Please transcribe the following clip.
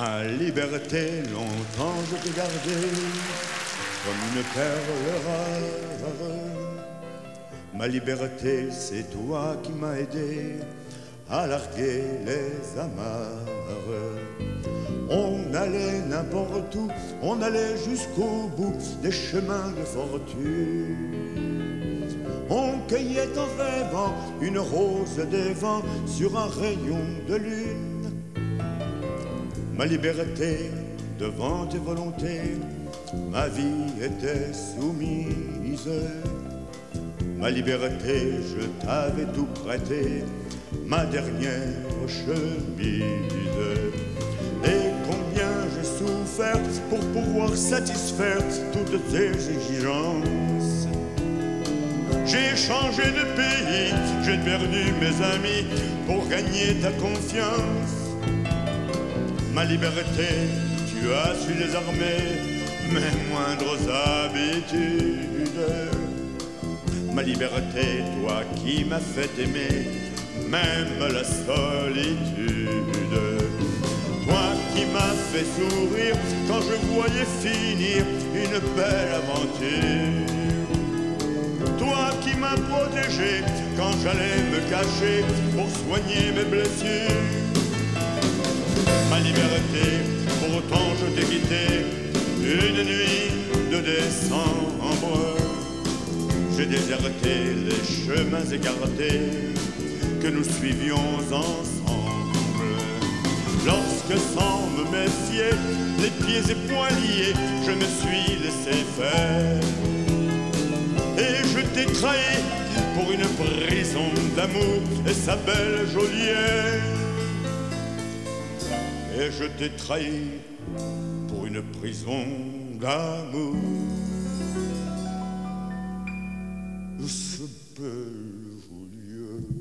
Ma liberté, longtemps je t'ai gardée comme une perle rare. Ma liberté, c'est toi qui m'as aidé à larguer les amarres. On allait n'importe où, on allait jusqu'au bout des chemins de fortune. On cueillait en rêvant une rose des vents sur un rayon de lune. Ma liberté, devant tes volontés, ma vie était soumise. Ma liberté, je t'avais tout prêté, ma dernière chemise. Et combien j'ai souffert pour pouvoir satisfaire toutes tes exigences. J'ai changé de pays, j'ai perdu mes amis pour gagner ta confiance. Ma liberté, tu as su désarmer mes moindres habitudes. Ma liberté, toi qui m'as fait aimer même la solitude. Toi qui m'as fait sourire quand je voyais finir une belle aventure. Toi qui m'as protégé quand j'allais me cacher pour soigner mes blessures. Ma liberté, pourtant je t'ai quitté une nuit de décembre. J'ai déserté les chemins écartés que nous suivions ensemble. Lorsque sans me méfier, les pieds et poings liés, je me suis laissé faire. Et je t'ai trahi pour une prison d'amour et sa belle geôlière. Et je t'ai trahi pour une prison d'amour. Ce belle geôlier.